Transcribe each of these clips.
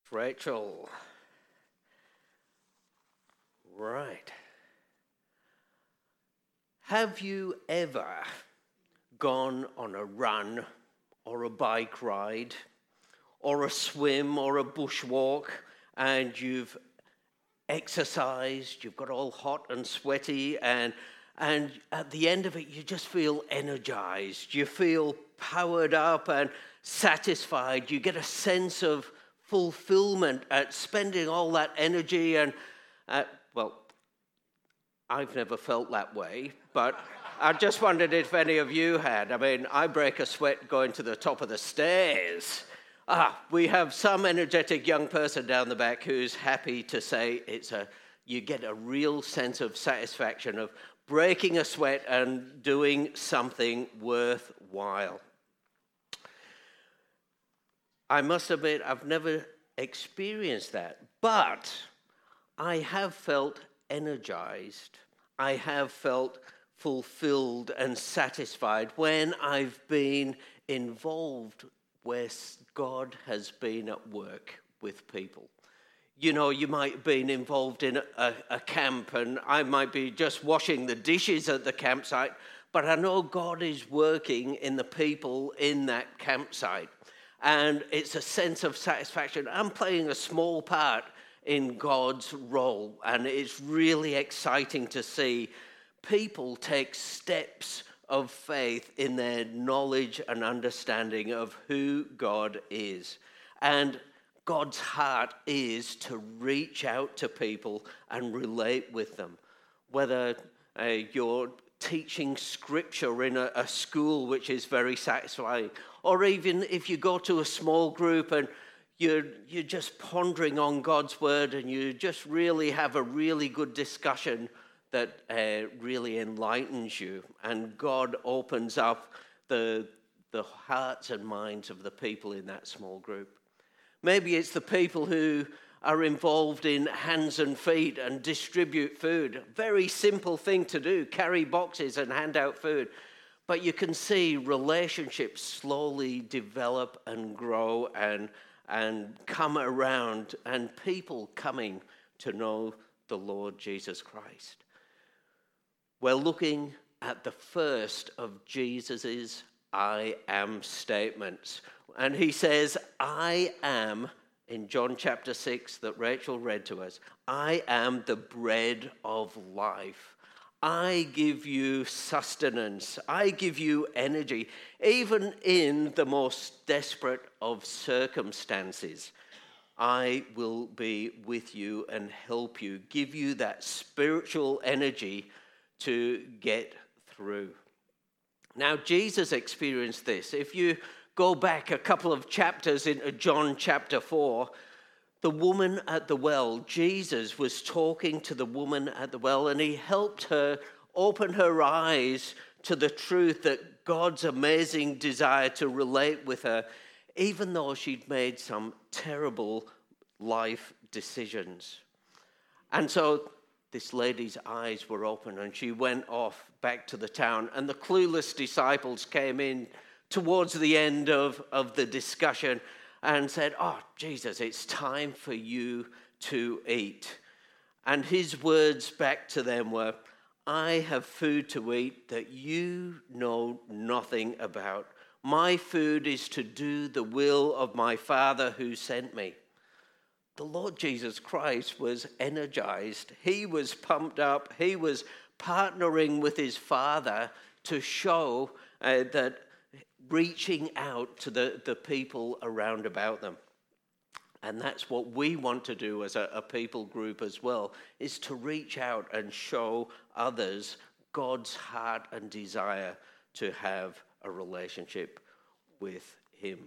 Rachel. Right. Have you ever gone on a run or a bike ride or a swim or a bushwalk and you've exercised, you've got all hot and sweaty, and at the end of it you just feel energized, you feel powered up and satisfied, you get a sense of fulfillment at spending all that energy and, I've never felt that way, but I just wondered if any of you had. I mean, I break a sweat going to the top of the stairs. We have some energetic young person down the back who's happy to say you get a real sense of satisfaction of breaking a sweat and doing something worthwhile. I must admit, I've never experienced that, but I have felt energized. I have felt fulfilled and satisfied when I've been involved where God has been at work with people. You know, you might have been involved in a camp, and I might be just washing the dishes at the campsite, but I know God is working in the people in that campsite. And it's a sense of satisfaction. I'm playing a small part in God's role, and it's really exciting to see people take steps of faith in their knowledge and understanding of who God is. And God's heart is to reach out to people and relate with them. Whether you're teaching scripture in a school, which is very satisfying, or even if you go to a small group and you're just pondering on God's word and you just really have a really good discussion that really enlightens you, and God opens up the hearts and minds of the people in that small group. Maybe it's the people who are involved in hands and feet and distribute food. Very simple thing to do, carry boxes and hand out food. But you can see relationships slowly develop and grow and come around, and people coming to know the Lord Jesus Christ. We're looking at the first of Jesus's I am statements. And he says, I am, in John chapter 6 that Rachel read to us, I am the bread of life. I give you sustenance. I give you energy, even in the most desperate of circumstances. I will be with you and help you, give you that spiritual energy to get through. Now, Jesus experienced this. If you go back a couple of chapters into John chapter 4, the woman at the well, Jesus was talking to the woman at the well, and he helped her open her eyes to the truth that God's amazing desire to relate with her, even though she'd made some terrible life decisions. And so this lady's eyes were open, and she went off back to the town, and the clueless disciples came in towards the end of the discussion and said, oh, Jesus, it's time for you to eat. And his words back to them were, I have food to eat that you know nothing about. My food is to do the will of my Father who sent me. The Lord Jesus Christ was energized. He was pumped up. He was partnering with his Father to show that reaching out to the people around about them. And that's what we want to do as a people group as well, is to reach out and show others God's heart and desire to have a relationship with him.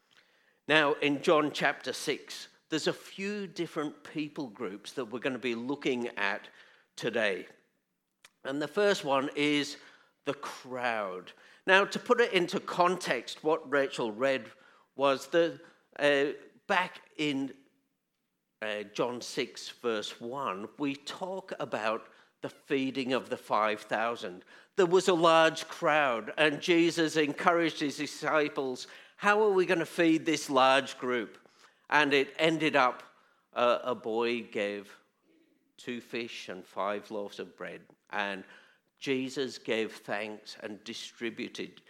Now, in John chapter 6, there's a few different people groups that we're going to be looking at today. And the first one is the crowd. Now, to put it into context, what Rachel read was back in John 6, verse 1, we talk about the feeding of the 5,000. There was a large crowd, and Jesus encouraged his disciples, how are we going to feed this large group? And it ended up a boy gave 2 fish and 5 loaves of bread. And Jesus gave thanks and distributed.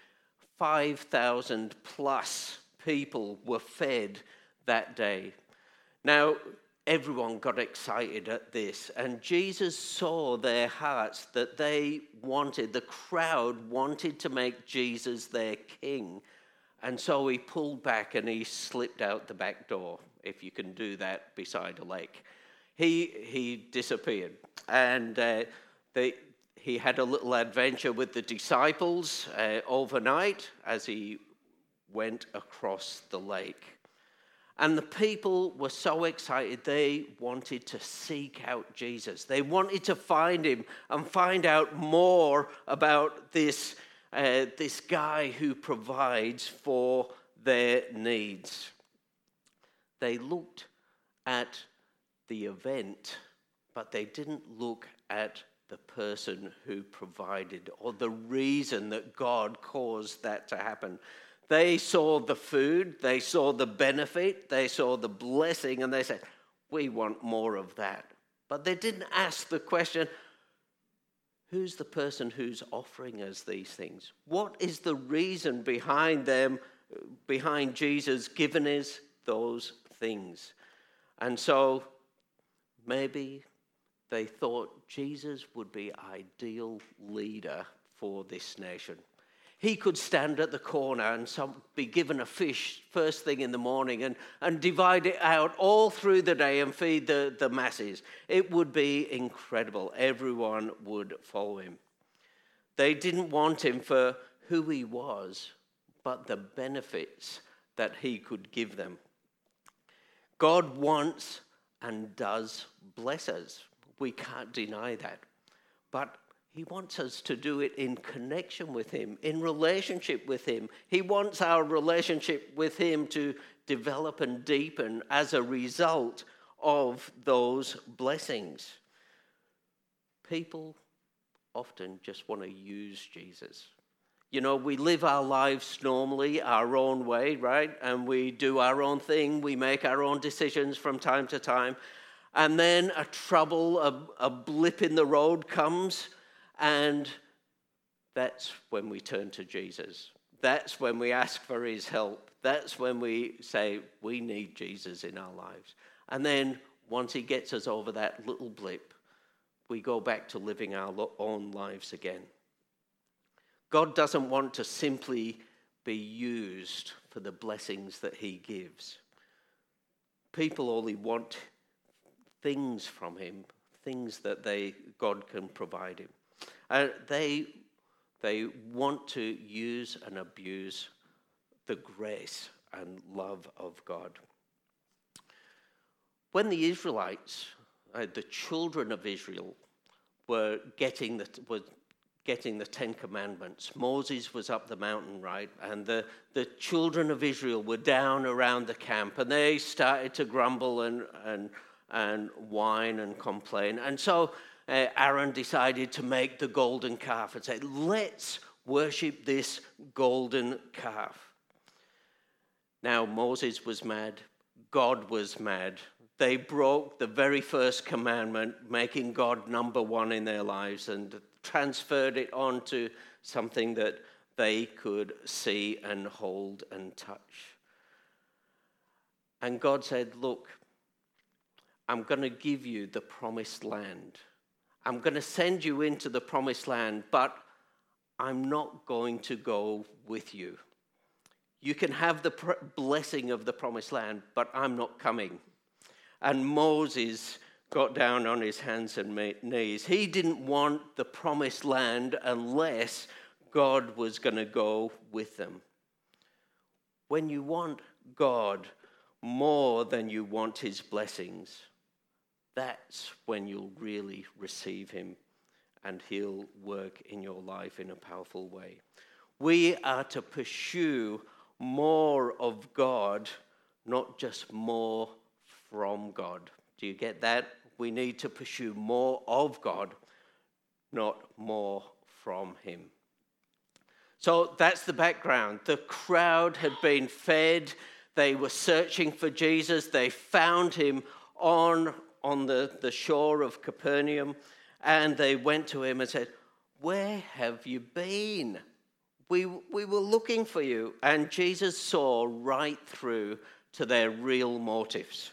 5,000 plus people were fed that day. Now, everyone got excited at this, and Jesus saw their hearts that the crowd wanted to make Jesus their king. And so he pulled back and he slipped out the back door, if you can do that beside a lake. He disappeared, and he had a little adventure with the disciples overnight as he went across the lake. And the people were so excited, they wanted to seek out Jesus. They wanted to find him and find out more about this guy who provides for their needs. They looked at the event, but they didn't look at the person who provided or the reason that God caused that to happen. They saw the food, they saw the benefit, they saw the blessing, and they said, we want more of that. But they didn't ask the question, who's the person who's offering us these things? What is the reason behind Jesus giving us those things? And so maybe they thought Jesus would be ideal leader for this nation. He could stand at the corner and be given a fish first thing in the morning and divide it out all through the day and feed the masses. It would be incredible. Everyone would follow him. They didn't want him for who he was, but the benefits that he could give them. God wants and does bless us. We can't deny that. But he wants us to do it in connection with him, in relationship with him. He wants our relationship with him to develop and deepen as a result of those blessings. People often just want to use Jesus. You know, we live our lives normally, our own way, right? And we do our own thing. We make our own decisions from time to time. And then a trouble, a blip in the road comes, and that's when we turn to Jesus. That's when we ask for his help. That's when we say we need Jesus in our lives. And then once he gets us over that little blip, we go back to living our own lives again. God doesn't want to simply be used for the blessings that he gives. People only want things from him, things that God can provide him. They want to use and abuse the grace and love of God. When the Israelites, the children of Israel, were getting the Ten Commandments, Moses was up the mountain, right? And the children of Israel were down around the camp, and they started to grumble and whine and complain. And so Aaron decided to make the golden calf and say, let's worship this golden calf. Now Moses was mad. God was mad. They broke the very first commandment, making God number one in their lives, and transferred it on to something that they could see and hold and touch. And God said, look, I'm going to give you the promised land. I'm going to send you into the promised land, but I'm not going to go with you. You can have the blessing of the promised land, but I'm not coming. And Moses got down on his hands and knees. He didn't want the promised land unless God was going to go with them. When you want God more than you want his blessings, that's when you'll really receive him and he'll work in your life in a powerful way. We are to pursue more of God, not just more from God. Do you get that? We need to pursue more of God, not more from him. So that's the background. The crowd had been fed. They were searching for Jesus. They found him on the shore of Capernaum, and they went to him and said, "Where have you been? We were looking for you." And Jesus saw right through to their real motives.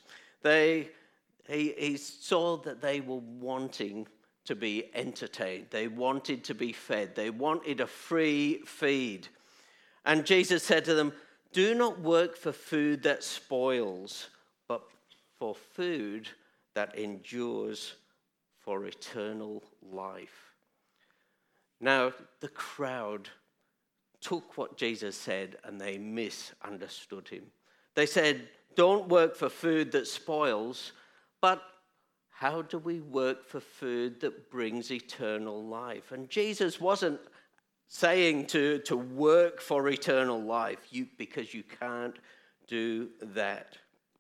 He saw that they were wanting to be entertained. They wanted to be fed. They wanted a free feed. And Jesus said to them, "Do not work for food that spoils, but for food that endures for eternal life." Now, the crowd took what Jesus said and they misunderstood him. They said, "Don't work for food that spoils," but how do we work for food that brings eternal life? And Jesus wasn't saying to work for eternal life because you can't do that.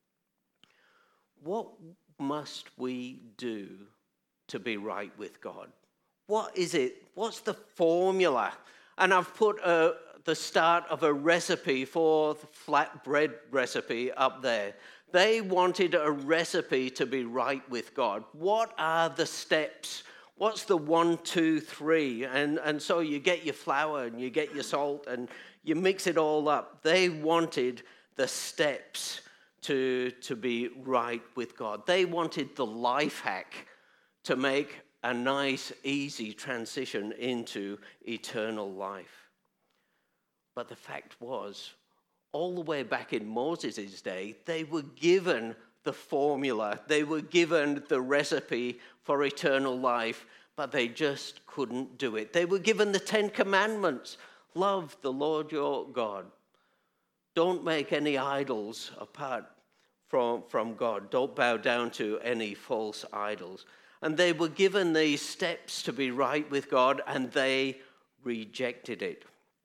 What must we do to be right with God? What is it? What's the formula? And I've put the start of a recipe for the flatbread recipe up there. They wanted a recipe to be right with God. What are the steps? What's the 1, 2, 3? And so you get your flour and you get your salt and you mix it all up. They wanted the steps to be right with God. They wanted the life hack to make a nice, easy transition into eternal life. But the fact was, all the way back in Moses' day, they were given the formula. They were given the recipe for eternal life, but they just couldn't do it. They were given the 10 Commandments. Love the Lord your God. Don't make any idols apart from God. Don't bow down to any false idols. And they were given these steps to be right with God, and they rejected it.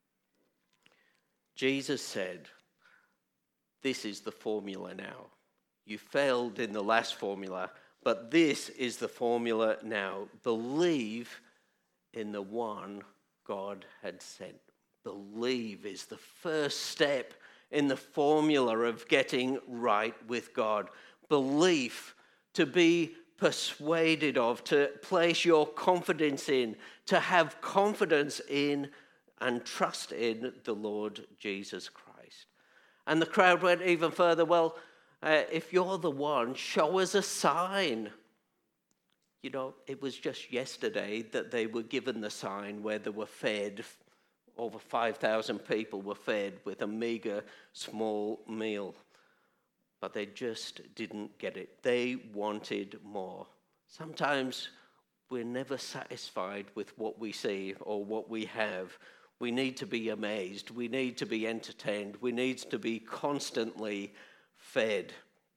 Jesus said, "This is the formula now. You failed in the last formula, but this is the formula now. Believe in the one God had sent." Believe is the first step in the formula of getting right with God. Belief, to be persuaded of, to place your confidence in, to have confidence in and trust in the Lord Jesus Christ. And the crowd went even further. "Well, if you're the one, show us a sign." You know, it was just yesterday that they were given the sign where they were fed. Over 5,000 people were fed with a meager, small meal. But they just didn't get it. They wanted more. Sometimes we're never satisfied with what we see or what we have. We need to be amazed. We need to be entertained. We need to be constantly fed.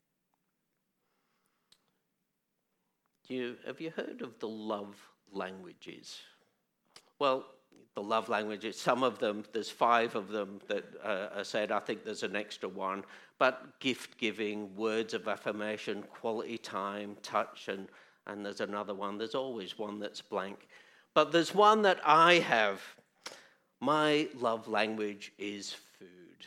Have you heard of the love languages? Well, the love languages, some of them, there's 5 of them that are said. I think there's an extra one. But gift giving, words of affirmation, quality time, touch, and there's another one. There's always one that's blank. But there's one that I have. My love language is food.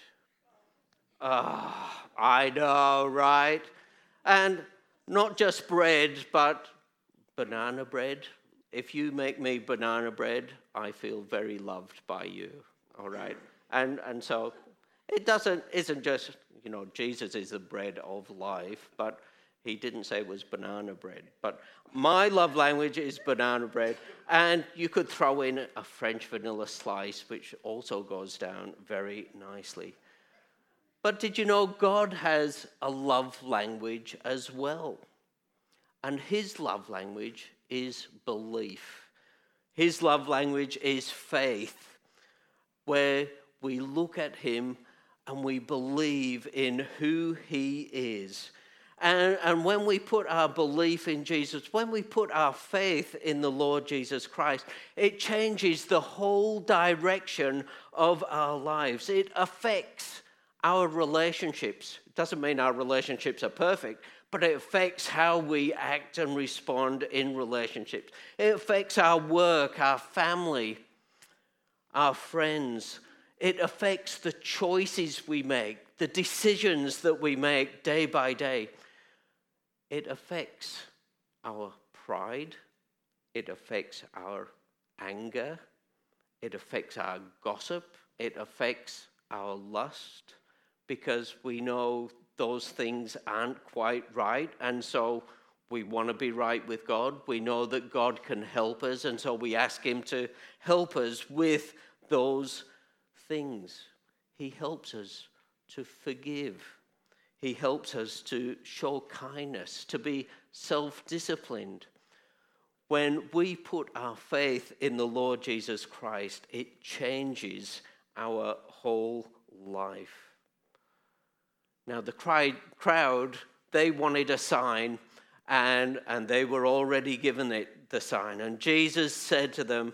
I know, right? And not just bread, but banana bread. If you make me banana bread, I feel very loved by you, all right? And so it isn't just, Jesus is the bread of life, but he didn't say it was banana bread. But my love language is banana bread, and you could throw in a French vanilla slice, which also goes down very nicely. But did you know God has a love language as well? And his love language is belief. His love language is faith, where we look at him and we believe in who he is. And when we put our belief in Jesus, when we put our faith in the Lord Jesus Christ, it changes the whole direction of our lives. It affects our relationships. It doesn't mean our relationships are perfect, but it affects how we act and respond in relationships. It affects our work, our family, our friends. It affects the choices we make, the decisions that we make day by day. It affects our pride. It affects our anger. It affects our gossip. It affects our lust, because we know those things aren't quite right, and so we want to be right with God. We know that God can help us, and so we ask him to help us with those things. He helps us to forgive. He helps us to show kindness, to be self-disciplined. When we put our faith in the Lord Jesus Christ, it changes our whole life. Now, the crowd, they wanted a sign, and they were already given it, the sign. And Jesus said to them,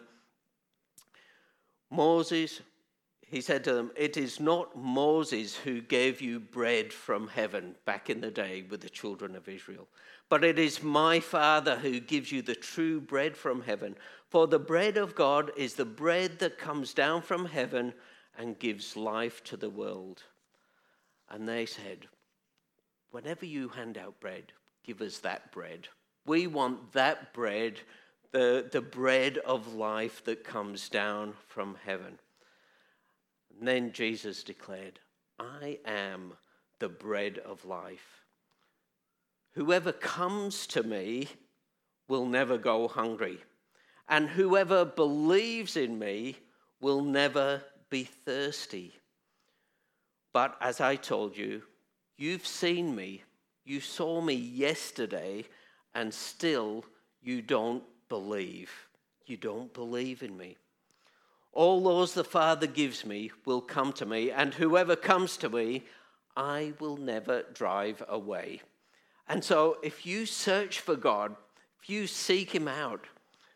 he said to them, "It is not Moses who gave you bread from heaven," back in the day with the children of Israel, "but it is my Father who gives you the true bread from heaven. For the bread of God is the bread that comes down from heaven and gives life to the world." And they said, "Whenever you hand out bread, give us that bread. We want that bread, the bread of life that comes down from heaven." And then Jesus declared, "I am the bread of life. Whoever comes to me will never go hungry, and whoever believes in me will never be thirsty. But as I told you, you've seen me, you saw me yesterday, and still you don't believe. You don't believe in me. All those the Father gives me will come to me, and whoever comes to me, I will never drive away." And so if you search for God, if you seek him out,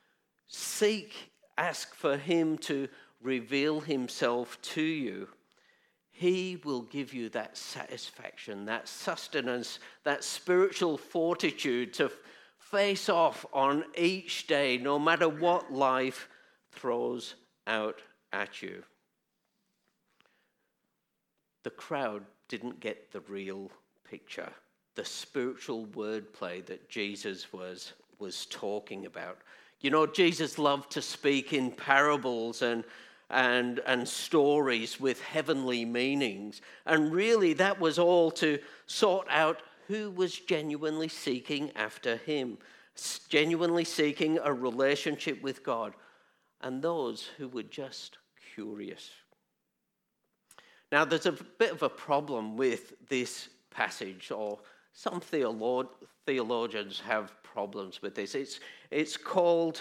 ask for him to reveal himself to you, he will give you that satisfaction, that sustenance, that spiritual fortitude to face off on each day, no matter what life throws out at you. The crowd didn't get the real picture, the spiritual wordplay that Jesus was talking about. You know, Jesus loved to speak in parables and stories with heavenly meanings. And really, that was all to sort out who was genuinely seeking after him, genuinely seeking a relationship with God, and those who were just curious. Now, there's a bit of a problem with this passage, or some theologians have problems with this. It's called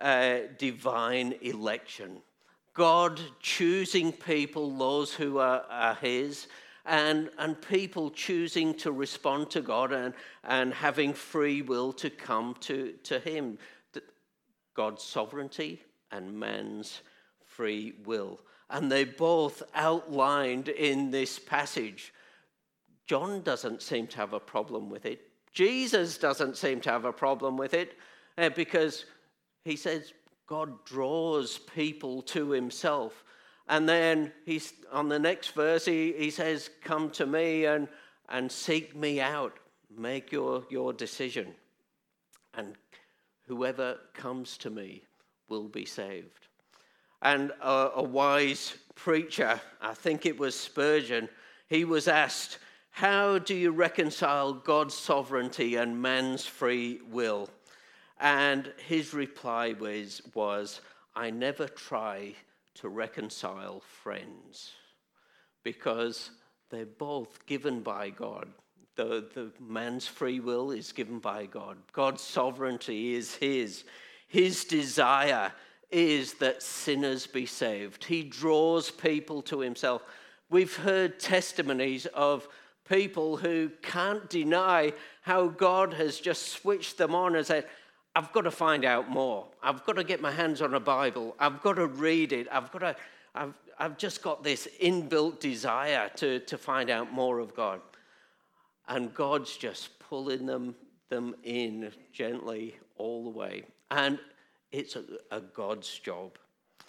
divine election. God choosing people, those who are his, and people choosing to respond to God and having free will to come to him. God's sovereignty and man's free will. And they both outlined in this passage. John doesn't seem to have a problem with it. Jesus doesn't seem to have a problem with it because he says God draws people to himself. And then on the next verse, he says, "Come to me and seek me out. Make your decision. And whoever comes to me will be saved." And a wise preacher, I think it was Spurgeon, he was asked, "How do you reconcile God's sovereignty and man's free will?" And his reply was, "I never try to reconcile friends, because they're both given by God. The man's free will is given by God. God's sovereignty is his. His desire is that sinners be saved. He draws people to himself." We've heard testimonies of people who can't deny how God has just switched them on and said, "I've got to find out more. I've got to get my hands on a Bible. I've got to read it. I've just got this inbuilt desire to find out more of God." And God's just pulling them in gently all the way. And it's a God's job.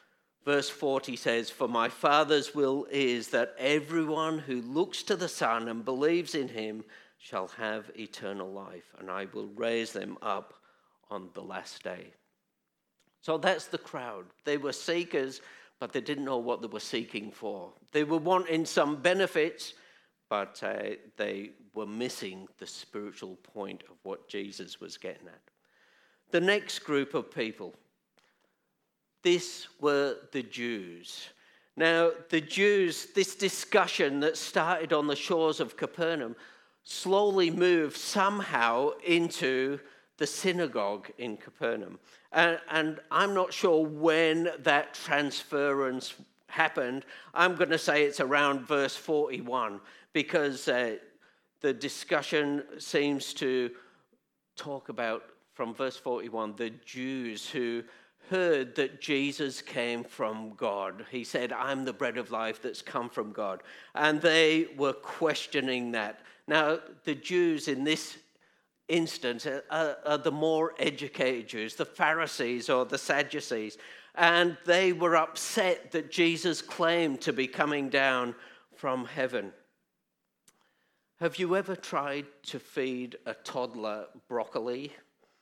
Verse 40 says, "For my Father's will is that everyone who looks to the Son and believes in him shall have eternal life, and I will raise them up on the last day." So that's the crowd. They were seekers, but they didn't know what they were seeking for. They were wanting some benefits, but they were missing the spiritual point of what Jesus was getting at. The next group of people, this were the Jews. Now, the Jews, this discussion that started on the shores of Capernaum, slowly moved somehow into the synagogue in Capernaum. And I'm not sure when that transference happened. I'm going to say it's around verse 41, because the discussion seems to talk about, from verse 41, the Jews who heard that Jesus came from God. He said, "I'm the bread of life that's come from God." And they were questioning that. Now, the Jews in this instance are the more educated Jews, the Pharisees or the Sadducees. And they were upset that Jesus claimed to be coming down from heaven. Have you ever tried to feed a toddler broccoli?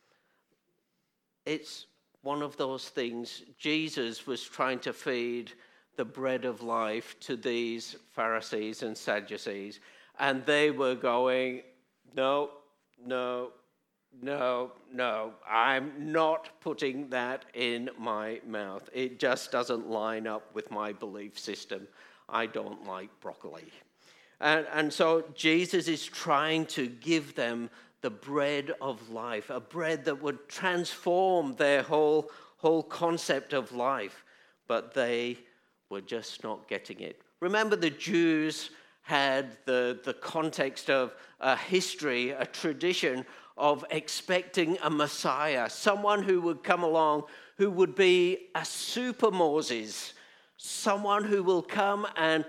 It's one of those things. Jesus was trying to feed the bread of life to these Pharisees and Sadducees, and they were going, "No, no, no, no, I'm not putting that in my mouth. It just doesn't line up with my belief system. I don't like broccoli." And so Jesus is trying to give them the bread of life, a bread that would transform their whole concept of life. But they were just not getting it. Remember, the Jews had the context of a history, a tradition of expecting a Messiah, someone who would come along who would be a super Moses, someone who will come and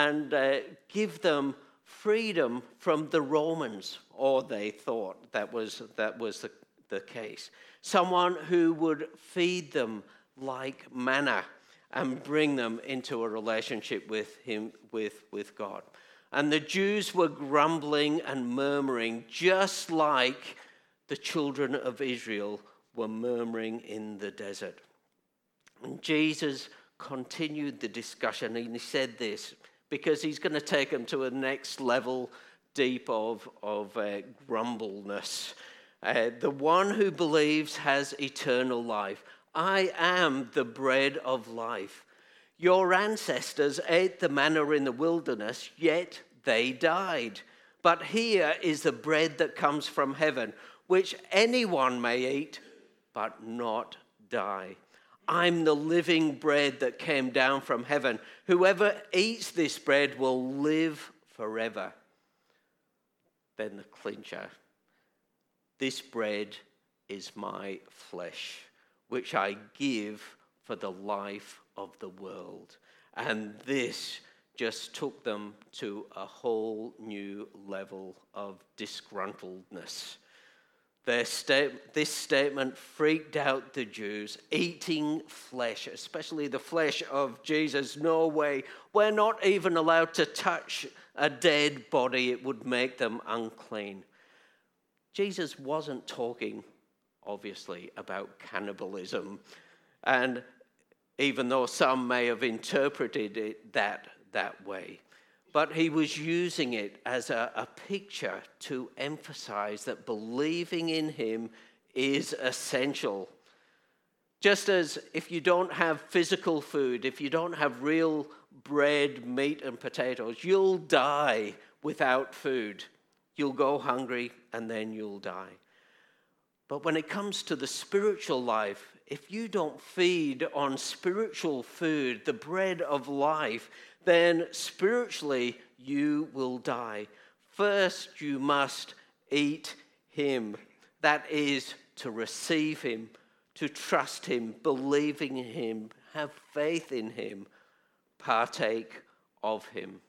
give them freedom from the Romans, or they thought that was the case. Someone who would feed them like manna and bring them into a relationship with him, with God. And the Jews were grumbling and murmuring, just like the children of Israel were murmuring in the desert. And Jesus continued the discussion, and he said this, because he's going to take them to a next level deep of grumbleness. "The one who believes has eternal life. I am the bread of life. Your ancestors ate the manna in the wilderness, yet they died. But here is the bread that comes from heaven, which anyone may eat, but not die. I'm the living bread that came down from heaven. Whoever eats this bread will live forever." Then the clincher. "This bread is my flesh, which I give for the life of the world." And this just took them to a whole new level of disgruntledness. This statement freaked out the Jews. Eating flesh, especially the flesh of Jesus, no way. We're not even allowed to touch a dead body. It would make them unclean. Jesus wasn't talking, obviously, about cannibalism. And even though some may have interpreted it that way. But he was using it as a picture to emphasize that believing in him is essential. Just as if you don't have physical food, if you don't have real bread, meat, and potatoes, you'll die without food. You'll go hungry and then you'll die. But when it comes to the spiritual life, if you don't feed on spiritual food, the bread of life, then spiritually you will die. First, you must eat him. That is, to receive him, to trust him, believing in him, have faith in him, partake of him.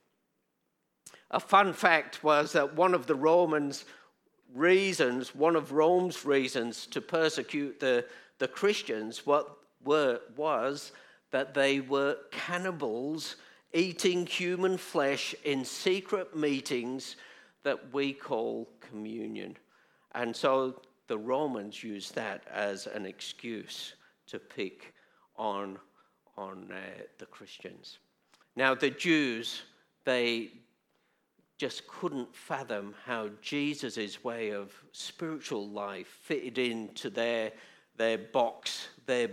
A fun fact was that one of Rome's reasons to persecute the Christians was that they were cannibals eating human flesh in secret meetings that we call communion. And so the Romans used that as an excuse to pick on the Christians. Now the Jews, they just couldn't fathom how Jesus' way of spiritual life fitted into their box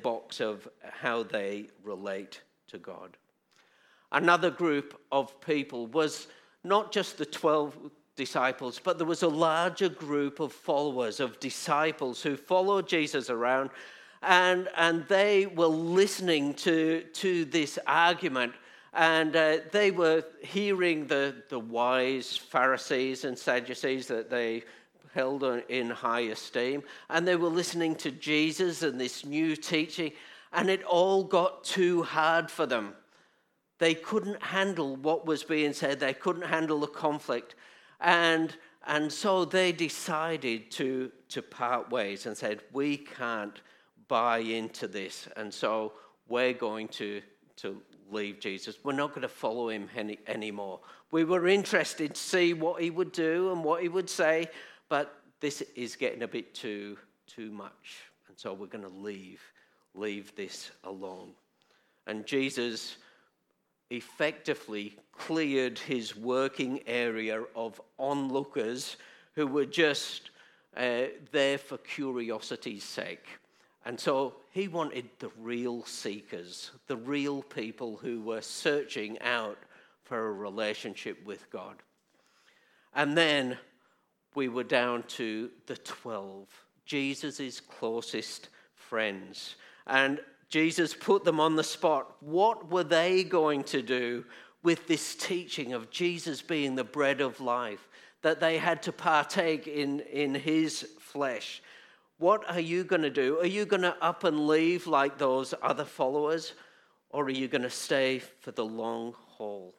of how they relate to God. Another group of people was not just the 12 disciples, but there was a larger group of followers, of disciples who followed Jesus around, and they were listening to this argument. And they were hearing the wise Pharisees and Sadducees that they held in high esteem. And they were listening to Jesus and this new teaching. And it all got too hard for them. They couldn't handle what was being said. They couldn't handle the conflict. And so they decided to part ways and said, we can't buy into this. And so we're going to leave Jesus. We're not going to follow him anymore. We were interested to see what he would do and what he would say, but this is getting a bit too much. And so we're going to leave this alone. And Jesus effectively cleared his working area of onlookers who were just there for curiosity's sake. And so he wanted the real seekers, the real people who were searching out for a relationship with God. And then we were down to the 12, Jesus' closest friends. And Jesus put them on the spot. What were they going to do with this teaching of Jesus being the bread of life, that they had to partake in his flesh? What are you going to do? Are you going to up and leave like those other followers? Or are you going to stay for the long haul?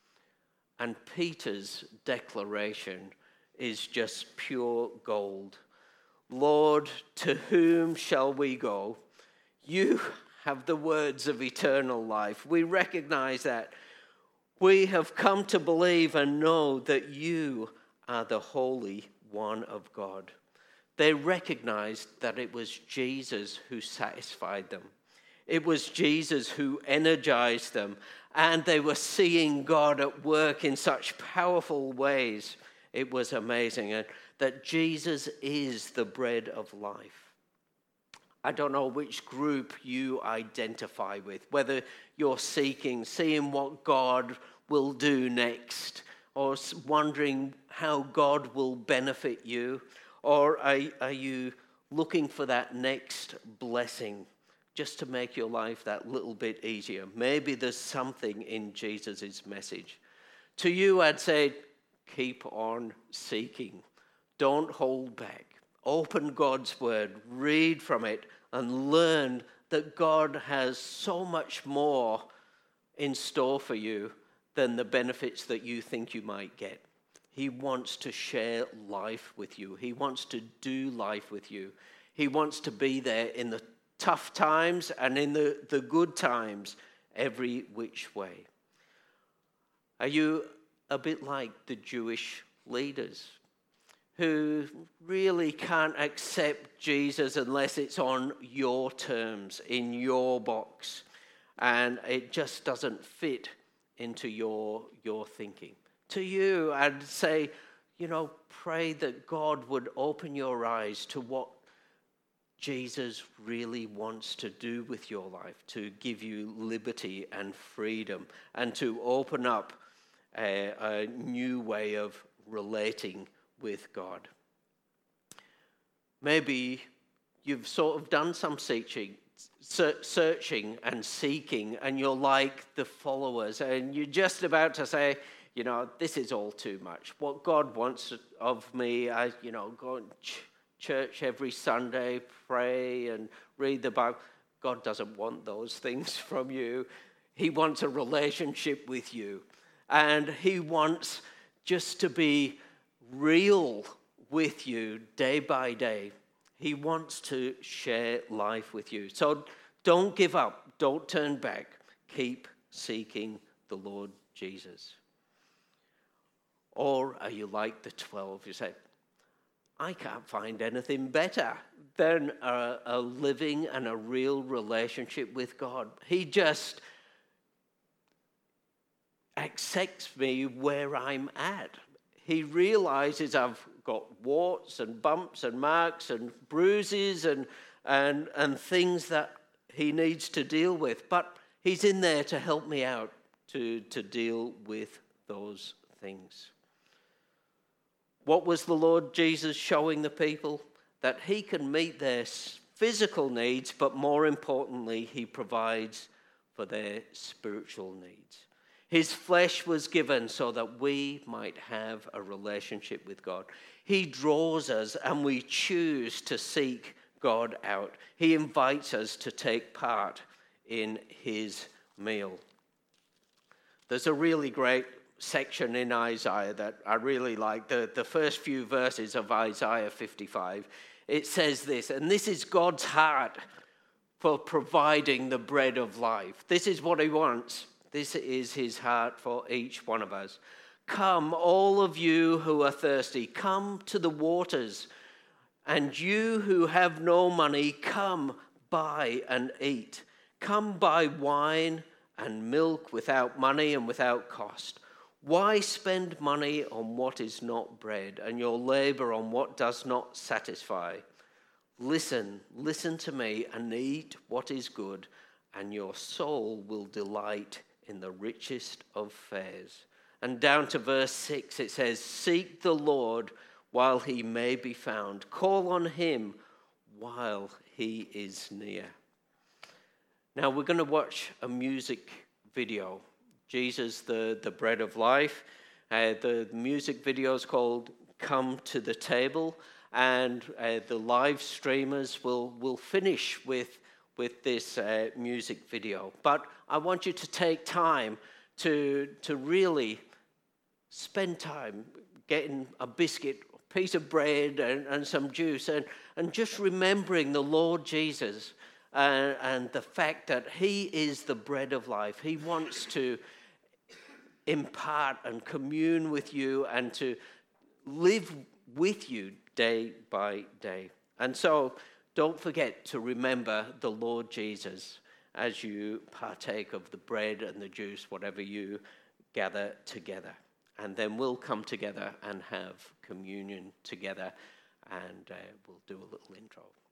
And Peter's declaration is just pure gold. Lord, to whom shall we go? You have the words of eternal life. We recognize that. We have come to believe and know that you are the Holy One of God. They recognized that it was Jesus who satisfied them. It was Jesus who energized them. And they were seeing God at work in such powerful ways. It was amazing. And that Jesus is the bread of life. I don't know which group you identify with, whether you're seeing what God will do next, or wondering how God will benefit you. Or are you looking for that next blessing just to make your life that little bit easier? Maybe there's something in Jesus' message. To you, I'd say, keep on seeking. Don't hold back. Open God's word, read from it, and learn that God has so much more in store for you than the benefits that you think you might get. He wants to share life with you. He wants to do life with you. He wants to be there in the tough times and in the good times, every which way. Are you a bit like the Jewish leaders who really can't accept Jesus unless it's on your terms, in your box, and it just doesn't fit into your thinking? To you, I'd say, pray that God would open your eyes to what Jesus really wants to do with your life, to give you liberty and freedom, and to open up a new way of relating with God. Maybe you've sort of done some searching and seeking, and you're like the followers, and you're just about to say, this is all too much. What God wants of me, go to church every Sunday, pray and read the Bible. God doesn't want those things from you. He wants a relationship with you. And he wants just to be real with you day by day. He wants to share life with you. So don't give up. don't turn back. Keep seeking the Lord Jesus. Or are you like the 12? You say, I can't find anything better than a living and a real relationship with God. He just accepts me where I'm at. He realizes I've got warts and bumps and marks and bruises and things that he needs to deal with. But he's in there to help me out to deal with those things. What was the Lord Jesus showing the people? That he can meet their physical needs, but more importantly, he provides for their spiritual needs. His flesh was given so that we might have a relationship with God. He draws us and we choose to seek God out. He invites us to take part in his meal. There's a really great section in Isaiah that I really like, the first few verses of Isaiah 55. It says this, and this is God's heart for providing the bread of life. This is what he wants. This is his heart for each one of us. Come, all of you who are thirsty, come to the waters. And you who have no money, come buy and eat. Come buy wine and milk without money and without cost. Why spend money on what is not bread and your labor on what does not satisfy? Listen to me and eat what is good, and your soul will delight in the richest of fares. And down to verse 6, it says, seek the Lord while he may be found. Call on him while he is near. Now we're going to watch a music video. Jesus, the bread of life. The music video is called Come to the Table, and the live streamers will finish with this music video. But I want you to take time to really spend time getting a biscuit, a piece of bread, and some juice, and just remembering the Lord Jesus and the fact that he is the bread of life. He wants to impart and commune with you and to live with you day by day. And so don't forget to remember the Lord Jesus as you partake of the bread and the juice, whatever you gather together. And then we'll come together and have communion together, and we'll do a little intro.